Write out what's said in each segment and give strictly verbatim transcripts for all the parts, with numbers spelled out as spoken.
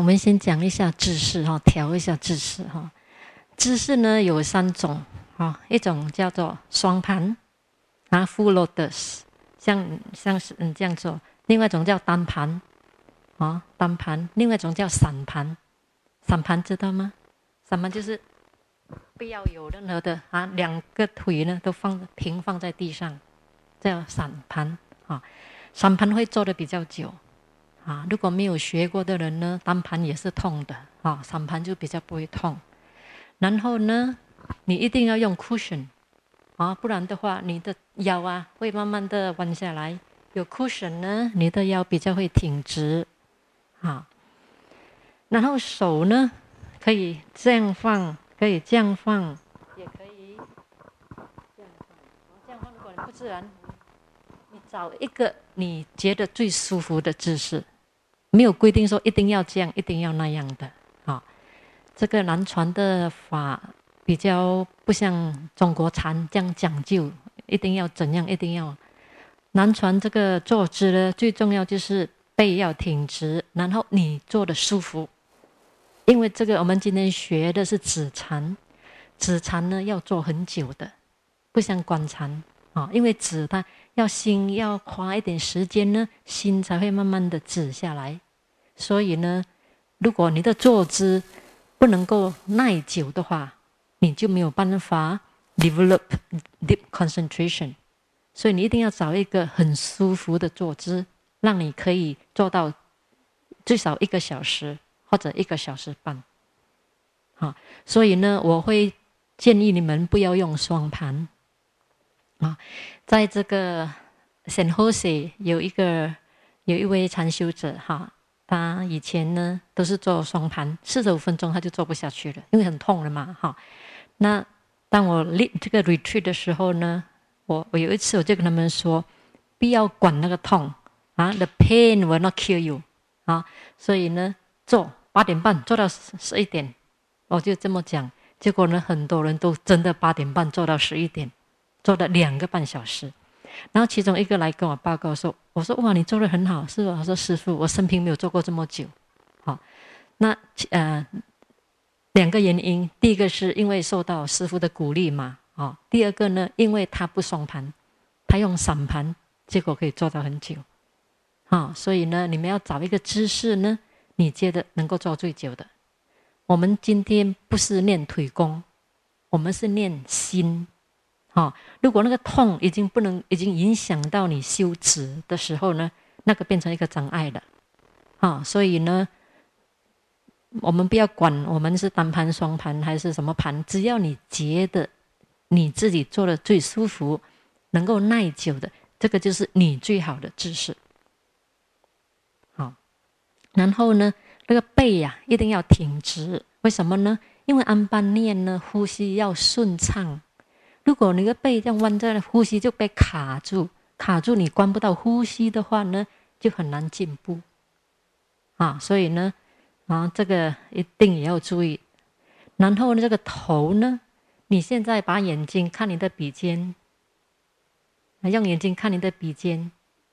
我们先讲一下姿势哈，调一下姿势哈。姿势呢有三种哈，一种叫做双盘啊 ，full lotus， 像像是嗯这样做；另外一种叫单盘啊，单盘；另外一种叫散盘。散盘知道吗？散盘就是不要有任何的啊，两个腿呢都放平放在地上，叫散盘啊。散盘会做的比较久。啊，如果没有学过的人呢，单盘也是痛的啊，散盘就比较不会痛。然后呢，你一定要用 cushion 啊，不然的话，你的腰啊会慢慢的弯下来。有 cushion 呢，你的腰比较会挺直啊。然后手呢，可以这样放，可以这样放，也可以这样放。这样放，如果你不自然，你找一个你觉得最舒服的姿势。没有规定说一定要这样，一定要那样的啊。这个南传的法比较不像中国禅这样讲究，一定要怎样，一定要。南传这个坐姿呢，最重要就是背要挺直，然后你坐的舒服。因为这个我们今天学的是止禅，止禅呢要做很久的，不像观禅啊，因为止它要心要花一点时间呢，心才会慢慢的止下来。所以呢，如果你的坐姿不能够耐久的话，你就没有办法 develop deep concentration。所以你一定要找一个很舒服的坐姿，让你可以做到最少一个小时或者一个小时半。好，所以呢，我会建议你们不要用双盘。啊，在这个 San Jose 有一个有一位禅修者哈。他以前呢都是做双盘，四十五分钟他就做不下去了，因为很痛了嘛，哈。那当我 lead 这个 retreat 的时候呢，我我有一次我就跟他们说，不要管那个痛啊 ，the pain will not kill you 啊，所以呢，做八点半做到十一点，我就这么讲。结果呢，很多人都真的八点半做到十一点，做了两个半小时。然后其中一个来跟我报告说，我说哇，你做得很好，是吧？他说师父，我生平没有做过这么久。好，那呃两个原因，第一个是因为受到师父的鼓励嘛，哦，第二个呢，因为他不双盘，他用散盘，结果可以做到很久。好，所以呢，你们要找一个姿势呢，你觉得能够做最久的。我们今天不是练腿功，我们是练心。哦，如果那个痛已经不能，已经影响到你修持的时候呢，那个变成一个障碍了。哦，所以呢，我们不要管我们是单盘、双盘还是什么盘，只要你觉得你自己做的最舒服，能够耐久的，这个就是你最好的姿势。好，然后呢，那个背呀、啊、一定要挺直，为什么呢？因为安般念呢，呼吸要顺畅。如果你的背这样弯着，呼吸就被卡住，卡住你关不到呼吸的话呢，就很难进步啊。所以呢，啊，这个一定也要注意。然后呢，这个头呢，你现在把眼睛看你的鼻尖，用眼睛看你的鼻尖，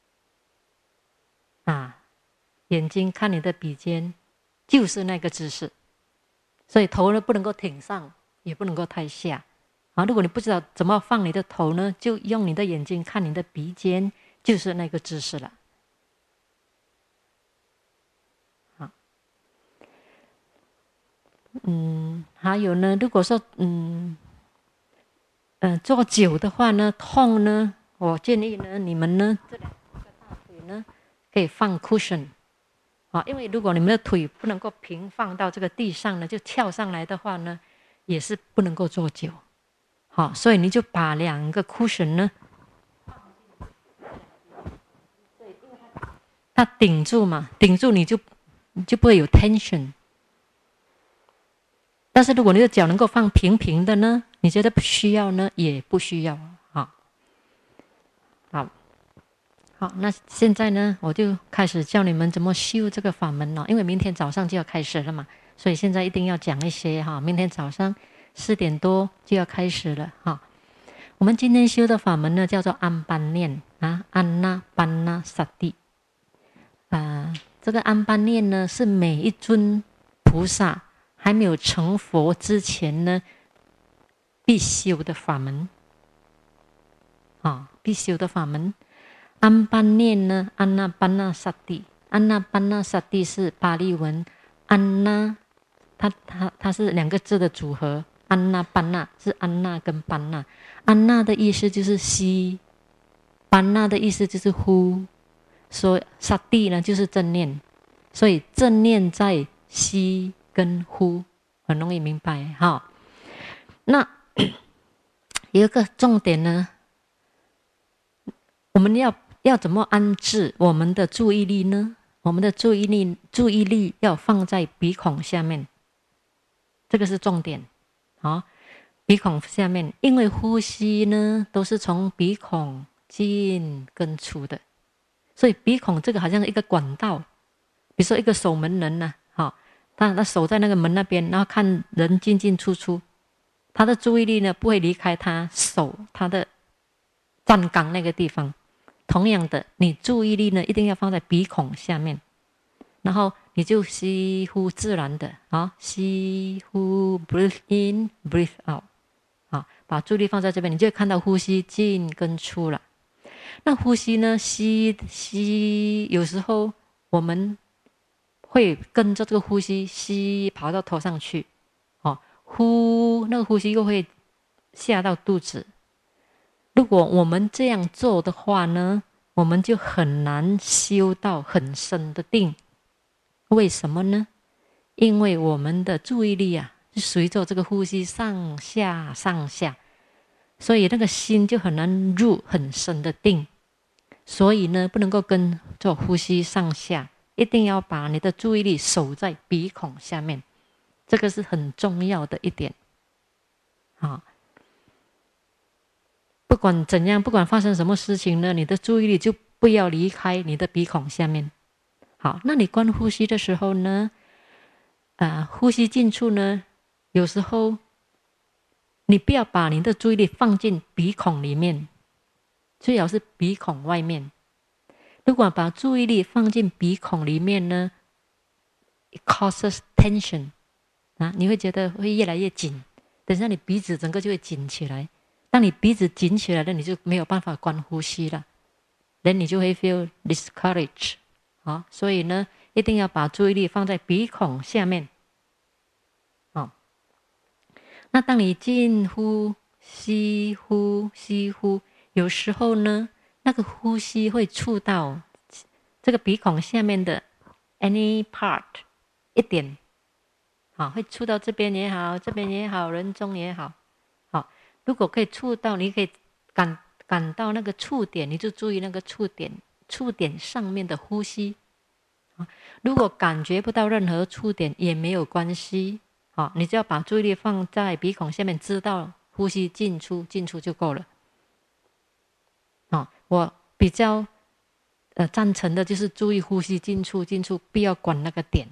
啊，眼睛看你的鼻尖，就是那个姿势。所以头呢不能够挺上，也不能够太下。啊，如果你不知道怎么放你的头呢，就用你的眼睛看你的鼻尖，就是那个姿势了。好，嗯，还有呢，如果说嗯，呃，坐久的话呢，痛呢，我建议呢，你们呢，这两个大腿呢，可以放 cushion。啊，因为如果你们的腿不能够平放到这个地上呢，就跳上来的话呢，也是不能够坐久。好，所以你就把两个 cushion 呢，它顶住嘛，顶住你就你就不会有 tension。但是如果你的脚能够放平平的呢，你觉得不需要呢，也不需要。好，好，好，那现在呢，我就开始教你们怎么修这个法门了。因为明天早上就要开始了嘛，所以现在一定要讲一些哈。明天早上四点多就要开始了哈。我们今天修的法门呢，叫做安般念啊，安那般那萨蒂啊。 这个安般念呢，是每一尊菩萨还没有成佛之前呢，必修的法门。啊，必修的法门。安般念呢，安那般那萨蒂，安那般那萨蒂是巴利文，安那，它它它是两个字的组合。安那般那是安那跟般那，安那的意思就是吸，般那的意思就是呼，所以萨蒂呢就是正念，所以正念在吸跟呼，很容易明白哈。那有一个重点呢，我们要要怎么安置我们的注意力呢？我们的注意力注意力要放在鼻孔下面，这个是重点。好，鼻孔下面，因为呼吸呢都是从鼻孔进跟出的，所以鼻孔这个好像一个管道。比如说一个守门人呢、啊，好，他他守在那个门那边，然后看人进进出出，他的注意力呢不会离开他守他的站岗那个地方。同样的，你注意力呢一定要放在鼻孔下面，然后你就吸呼自然的啊，吸呼 breathe in breathe out 啊，把注意力放在这边，你就会看到呼吸进跟出了。那呼吸呢，吸吸有时候我们会跟着这个呼吸吸跑到头上去，哦，呼那个呼吸又会下到肚子。如果我们这样做的话呢，我们就很难修到很深的定。为什么呢？因为我们的注意力啊，是随着这个呼吸上下上下，所以那个心就很难入很深的定。所以呢，不能够跟着呼吸上下，一定要把你的注意力守在鼻孔下面，这个是很重要的一点。好，不管怎样，不管发生什么事情呢，你的注意力就不要离开你的鼻孔下面。好，那你观呼吸的时候呢，呃，呼吸进出呢，有时候你不要把你的注意力放进鼻孔里面，最好是鼻孔外面。如果把注意力放进鼻孔里面呢 ，it causes tension 啊，你会觉得会越来越紧，等下你鼻子整个就会紧起来。当你鼻子紧起来了，你就没有办法观呼吸了，然后你就会 feel discouraged 啊。所以呢，一定要把注意力放在鼻孔下面。啊，那当你进呼吸呼吸呼，有时候呢，那个呼吸会触到这个鼻孔下面的 any part 一点，好，会触到这边也好，这边也好，人中也好。如果可以触到，你可以感感到那个触点，你就注意那个触点，触点上面的呼吸。如果感觉不到任何触点也没有关系，你只要把注意力放在鼻孔下面，知道呼吸进出进出就够了。我比较呃赞成的就是注意呼吸进出进出，不要管那个点。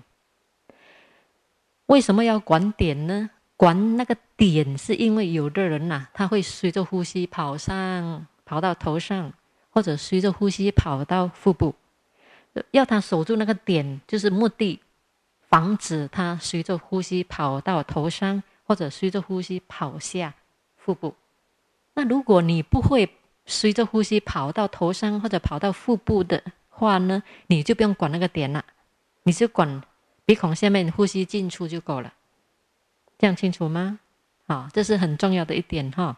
为什么要管点呢？管那个点是因为有的人啊，他会随着呼吸跑上跑到头上，或者随着呼吸跑到腹部，要他守住那个点，就是目的防止他随着呼吸跑到头上，或者随着呼吸跑下腹部。那如果你不会随着呼吸跑到头上或者跑到腹部的话呢，你就不用管那个点了，你就管鼻孔下面呼吸进出就够了。这样清楚吗？好，这是很重要的一点哈。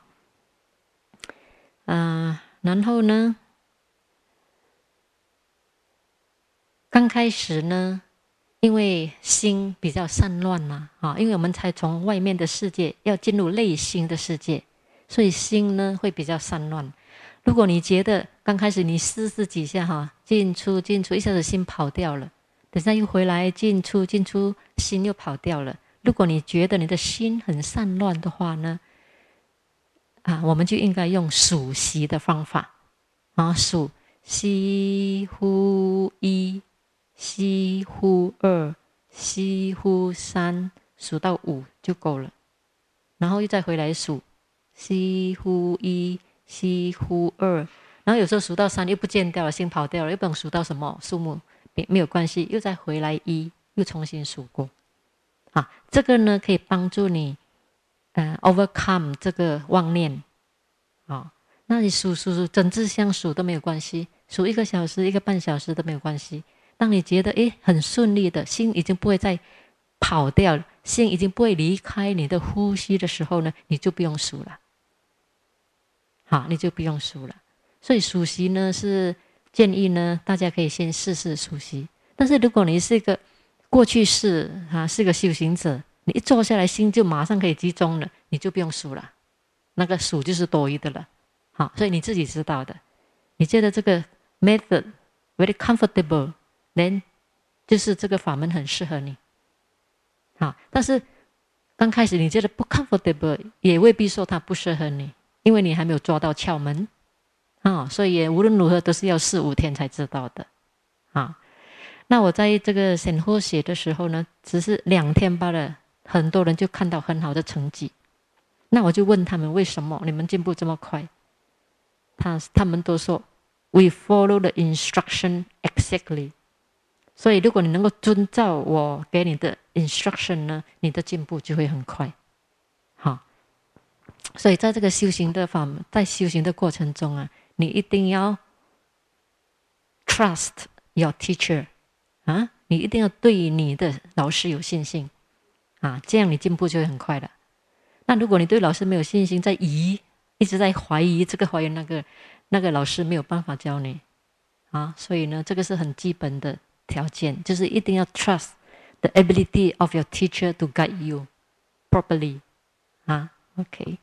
呃，然后呢，刚开始呢，因为心比较散乱嘛，啊，因为我们才从外面的世界要进入内心的世界，所以心呢会比较散乱。如果你觉得刚开始你试试几下哈，进出进出，一下子心跑掉了，等下又回来进出进出，心又跑掉了。如果你觉得你的心很散乱的话呢，啊，我们就应该用数息的方法啊，数吸呼一，吸呼二，吸呼三，数到五就够了。然后又再回来数吸呼一，吸呼二，然后有时候数到三又不见掉了，心跑掉了，又不懂数到什么数目， 没有关系，又再回来一，又重新数过。啊，这个呢可以帮助你呃 overcome 这个妄念。啊，那你数数数整支香数都没有关系，数一个小时一个半小时都没有关系。当你觉得诶很顺利的，心已经不会再跑掉了，心已经不会离开你的呼吸的时候呢，你就不用数了。好，你就不用数了。所以数息呢是建议呢大家可以先试试数息。但是如果你是一个过去式啊，是个修行者，你一坐下来心就马上可以集中了，你就不用数了，那个数就是多余的了。好，所以你自己知道的。你觉得这个 method very comfortable， then 就是这个法门很适合你。好，但是刚开始你觉得不 comfortable， 也未必说它不适合你，因为你还没有抓到窍门。啊，所以也无论如何都是要四五天才知道的。啊，那我在这个显化写的时候呢，只是两天罢了，很多人就看到很好的成绩。那我就问他们为什么你们进步这么快？他他们都说 We follow the instruction exactly。所以如果你能够遵照我给你的 instruction 呢，你的进步就会很快。好，所以在这个修行的法门，在修行的过程中啊，你一定要 trust your teacher 啊，你一定要对你的老师有信心啊，这样你进步就会很快了。那如果你对老师没有信心，在疑，一直在怀疑这个怀疑那个，那个老师没有办法教你啊。所以呢，这个是很基本的条件，就是一定要 trust the ability of your teacher to guide you properly 啊。OK，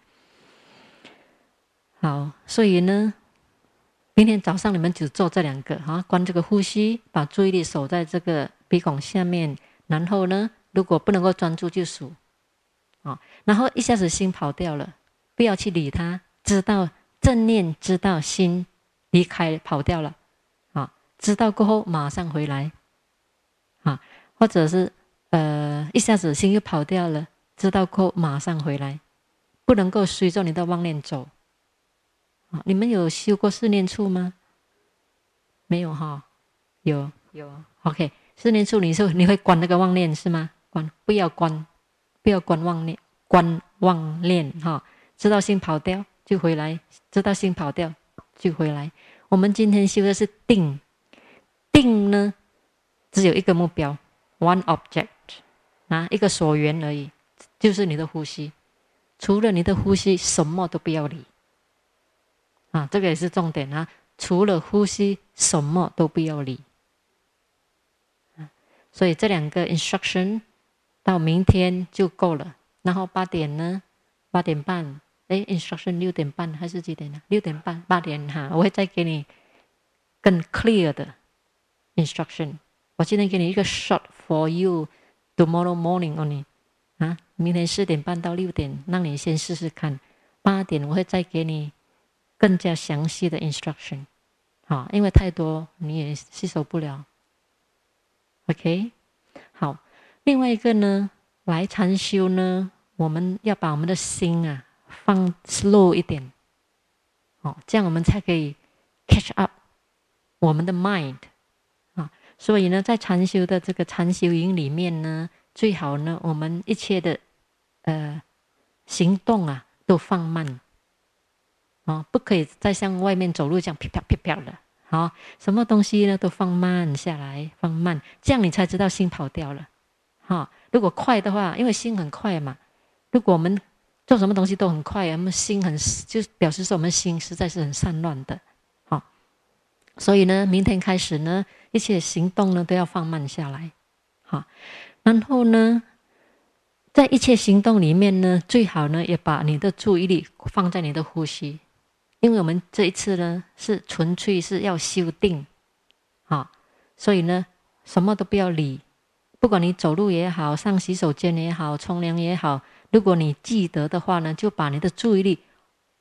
好，所以呢，明天早上你们只做这两个啊，关这个呼吸，把注意力守在这个鼻孔下面，然后呢，如果不能够专注就数啊，然后一下子心跑掉了，不要去理它，知道正念，知道心离开跑掉了啊，知道过后马上回来啊，或者是呃一下子心又跑掉了，知道过后马上回来，不能够随着你的妄念走。啊，你们有修过四念处吗？没有哈？有有 OK， 四念处你说你会关那个妄念是吗？关，不要关，不要关妄念，关妄念哈，知道心跑掉就回来，知道心跑掉就回来。我们今天修的是定，定呢只有一个目标 ，one object 啊，一个所缘而已，就是你的呼吸。除了你的呼吸，什么都不要理。啊，这个也是重点啊！除了呼吸，什么都不要理。啊，所以这两个 instruction 到明天就够了。然后八点呢，八点半，哎 ，instruction 六点半还是几点呢？六点半，八点哈，我会再给你更 clear 的 instruction。我今天给你一个 short for you tomorrow morning only 啊，明天四点半到六点，让你先试试看。八点我会再给你更加详细的 instruction， 好，因为太多你也吸收不了。OK， 好，另外一个呢，来禅修呢，我们要把我们的心啊放 slow 一点，好，这样我们才可以 catch up 我们的 mind 啊。所以呢，在禅修的这个禅修营里面呢，最好呢，我们一切的呃行动啊都放慢。哦，不可以再像外面走路这样飘飘飘飘的。好，什么东西呢都放慢下来，放慢，这样你才知道心跑掉了。好，如果快的话，因为心很快嘛，如果我们做什么东西都很快，我们心很就表示说我们心实在是很散乱的。好，所以呢，明天开始呢，一切行动呢都要放慢下来。好，然后呢，在一切行动里面呢，最好呢也把你的注意力放在你的呼吸。因为我们这一次呢是纯粹是要修定，啊，所以呢什么都不要理，不管你走路也好，上洗手间也好，冲凉也好，如果你记得的话呢，就把你的注意力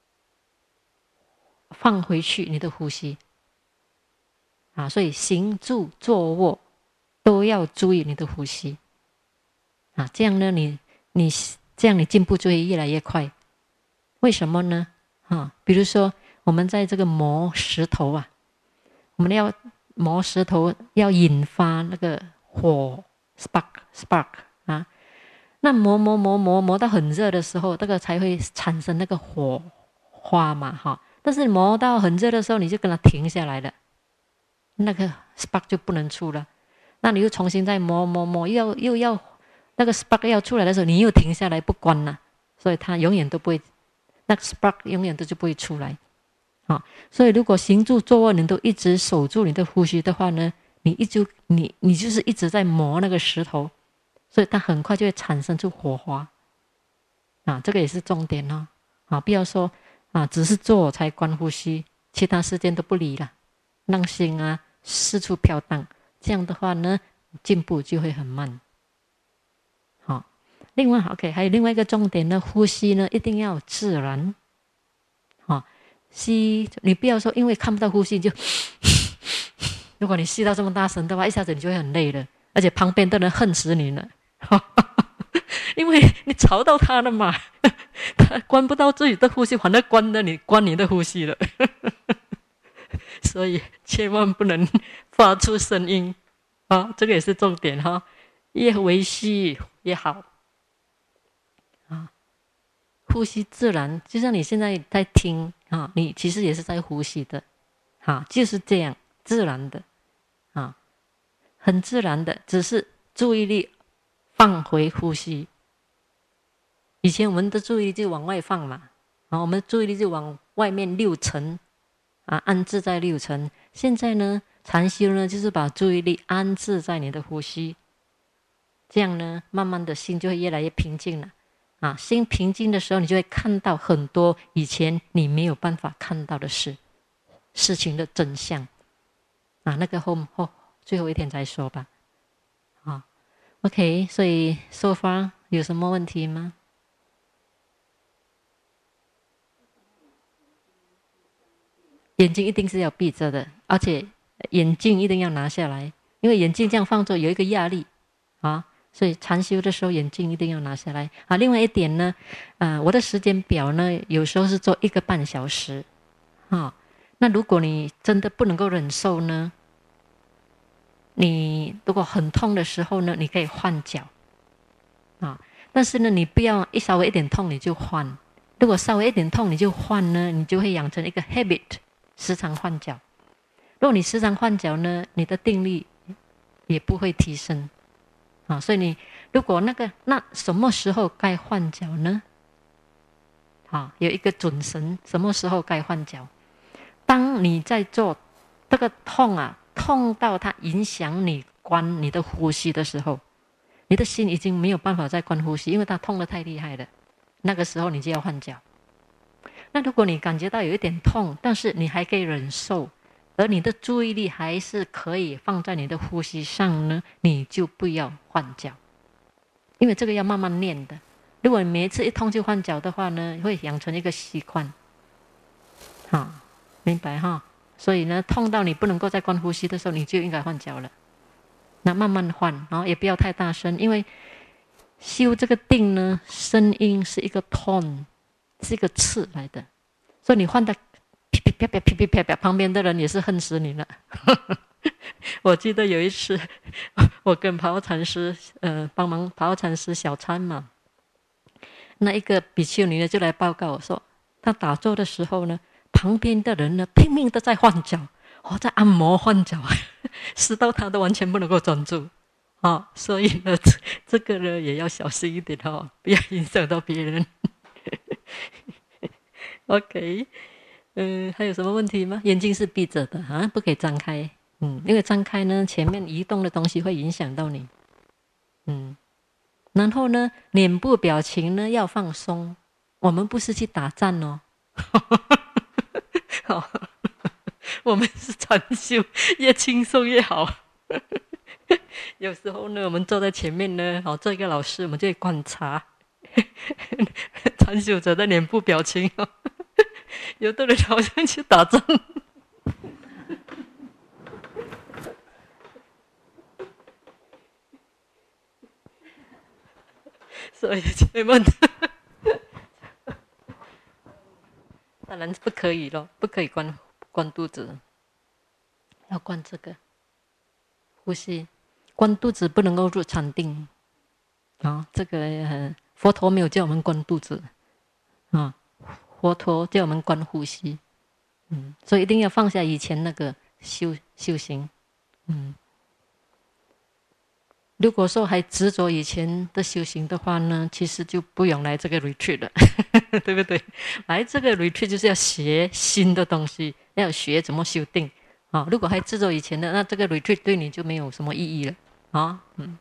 放回去你的呼吸，啊，所以行住坐卧都要注意你的呼吸，啊，这样呢你你这样你进步就会越来越快。为什么呢？啊，比如说我们在这个磨石头啊，我们要磨石头要引发那个火 spark spark 啊，那磨磨磨磨磨到很热的时候，这个才会产生那个火花嘛哈。但是磨到很热的时候，你就跟它停下来了，那个 spark 就不能出了。那你又重新再磨磨磨，又要又要那个 spark 要出来的时候，你又停下来不关了，所以它永远都不会，那个 spark 永远都就不会出来。好，所以如果行住坐卧你都一直守住你的呼吸的话呢，你一直你你就是一直在磨那个石头，所以它很快就会产生出火花。啊，这个也是重点哦。啊，不要说啊，只是坐才关呼吸，其他时间都不理了，让心啊四处飘荡。这样的话呢，进步就会很慢。好，另外 OK 还有另外一个重点呢，呼吸呢一定要自然。好，吸你不要说因为看不到呼吸就，如果你吸到这么大声的话，一下子你就会很累了，而且旁边的人恨死你了，因为你吵到他了嘛，他关不到自己的呼吸，反而关了你关你的呼吸了。所以千万不能发出声音啊，这个也是重点哈，越微细越好啊。呼吸自然，就像你现在在听啊，你其实也是在呼吸的，啊，就是这样自然的啊，很自然的，只是注意力放回呼吸。以前我们的注意力就往外放嘛，啊，我们的注意力就往外面六层。啊，安置在六层。现在呢，禅修呢，就是把注意力安置在你的呼吸，这样呢，慢慢的心就会越来越平静了。啊，心平静的时候，你就会看到很多以前你没有办法看到的事，事情的真相。啊，那个后后最后一天再说吧。啊 ，OK， 所以 so far 有什么问题吗？眼睛一定是要闭着的，而且眼镜一定要拿下来，因为眼镜这样放着有一个压力啊，所以禅修的时候眼镜一定要拿下来啊。另外一点呢，呃，我的时间表呢，有时候是做一个半小时啊。那如果你真的不能够忍受呢，你如果很痛的时候呢，你可以换脚啊，但是呢，你不要一稍微一点痛你就换，如果稍微一点痛你就换呢，你就会养成一个 habit。时常换脚，如果你时常换脚呢，你的定力也不会提升啊。所以你如果那个那什么时候该换脚呢？啊，有一个准绳，什么时候该换脚？当你在做这个痛啊，痛到它影响你关你的呼吸的时候，你的心已经没有办法再关呼吸，因为它痛得太厉害了。那个时候你就要换脚。那如果你感觉到有一点痛，但是你还可以忍受，而你的注意力还是可以放在你的呼吸上呢，你就不要换脚，因为这个要慢慢练的。如果你每一次一痛就换脚的话呢，会养成一个习惯。好，明白哈？所以呢，痛到你不能够再关呼吸的时候，你就应该换脚了。那慢慢换，然后也不要太大声，因为修这个定呢，声音是一个 tone。是一个刺来的，所以你换的噼噼啪啪噼噼啪啪，旁边的人也是恨死你了。我记得有一次，我跟跑奥禅师呃帮忙跑奥禅师小餐嘛，那一个比丘尼呢就来报告我说，他打坐的时候呢，旁边的人呢拼命的在换脚，哦，在按摩换脚，使到他都完全不能够专注。哦，所以呢，这这个呢也要小心一点哦，不要影响到别人。OK， 嗯，还有什么问题吗？眼睛是闭着的啊，不可以张开。嗯，因为张开呢，前面移动的东西会影响到你。嗯，然后呢，脸部表情呢要放松。我们不是去打战哦，好，我们是禅修，越轻松越好。有时候呢，我们坐在前面呢，好，做一个老师，我们就会观察。禅修者的脸部表情哦，有的人好像去打仗，所以千万当然不可以咯，不可以关关肚子，要关这个呼吸，关肚子不能够入禅定。啊，这个、呃、佛陀没有叫我们关肚子啊，佛陀叫我们关呼吸。嗯，所以一定要放下以前那个修修行。嗯，如果说还执着以前的修行的话呢，其实就不用来这个 retreat 了，对不对？来这个 retreat 就是要学新的东西，要学怎么修定啊。如果还执着以前的，那这个 retreat 对你就没有什么意义了啊。嗯，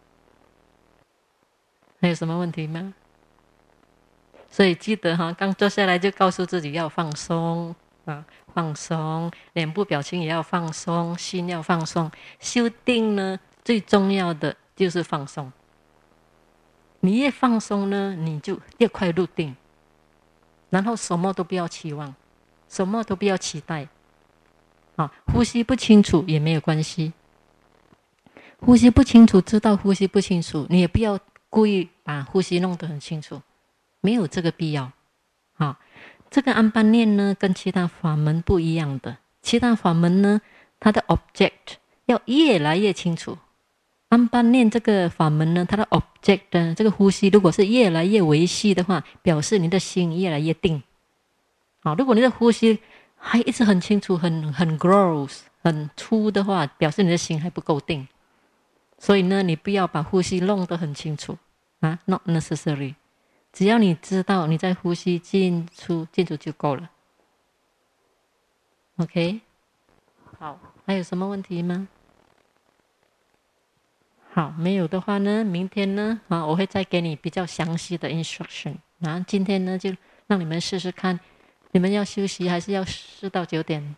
还有什么问题吗？所以记得哈，刚坐下来就告诉自己要放松啊，放松，脸部表情也要放松，心要放松。修定呢，最重要的就是放松。你越放松呢，你就越快入定。然后什么都不要期望，什么都不要期待。啊，呼吸不清楚也没有关系。呼吸不清楚，知道呼吸不清楚，你也不要故意把呼吸弄得很清楚。没有这个必要。好，这个安般念呢，跟其他法门不一样的。其他法门呢，它的 object 要越来越清楚。安般念这个法门呢，它的 object 呢，这个呼吸如果是越来越维系的话，表示你的心越来越定。好，如果你的呼吸还一直很清楚、很很 gross、很粗的话，表示你的心还不够定。所以呢，你不要把呼吸弄得很清楚啊 ，not necessary。只要你知道你在呼吸进出进出就够了。OK， 好，还有什么问题吗？好，没有的话呢，明天呢，啊，我会再给你比较详细的 instruction。啊，今天呢就让你们试试看，你们要休息还是要试到九点？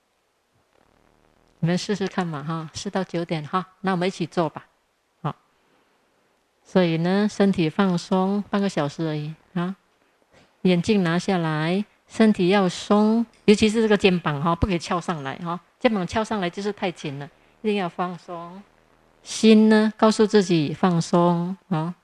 你们试试看嘛，哈，试到九点哈，那我们一起做吧。好，所以呢，身体放松半个小时而已啊。眼镜拿下来，身体要松，尤其是这个肩膀哈，不可以翘上来哈。肩膀翘上来就是太紧了，一定要放松。心呢，告诉自己放松啊。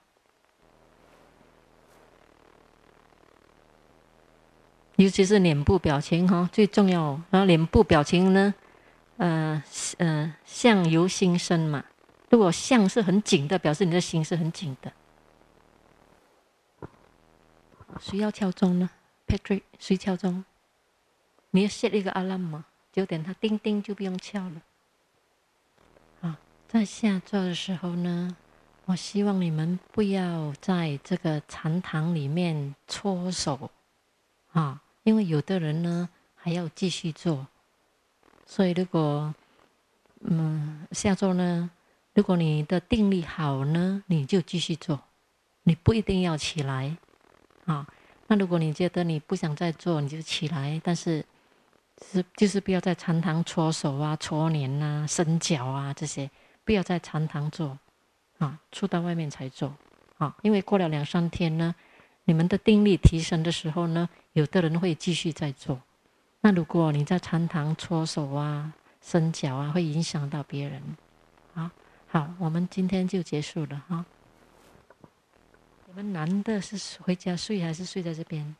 尤其是脸部表情哈，最重要。然后脸部表情呢，呃呃，相由心生嘛。如果相是很紧的，表示你的心是很紧的。谁要敲钟呢 ？Patrick， 谁敲钟？你要 set 一个 alarm 嘛，九点它叮叮就不用敲了。啊，在下座的时候呢，我希望你们不要在这个禅堂里面搓手啊，因为有的人呢还要继续做，所以如果嗯下座呢，如果你的定力好呢，你就继续做，你不一定要起来啊。那如果你觉得你不想再做，你就起来，但是是就是不要在禅堂搓手啊、搓脸啊、伸脚啊这些，不要在禅堂做啊，出到外面才做啊。因为过了两三天呢，你们的定力提升的时候呢，有的人会继续再做。那如果你在禅堂搓手啊、伸脚啊，会影响到别人。好，好，我们今天就结束了哈。你们男的是回家睡还是睡在这边？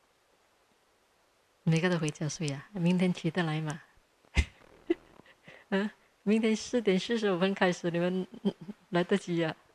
每个都回家睡啊？明天起得来吗？嗯，明天四点四十五分开始，你们来得及啊？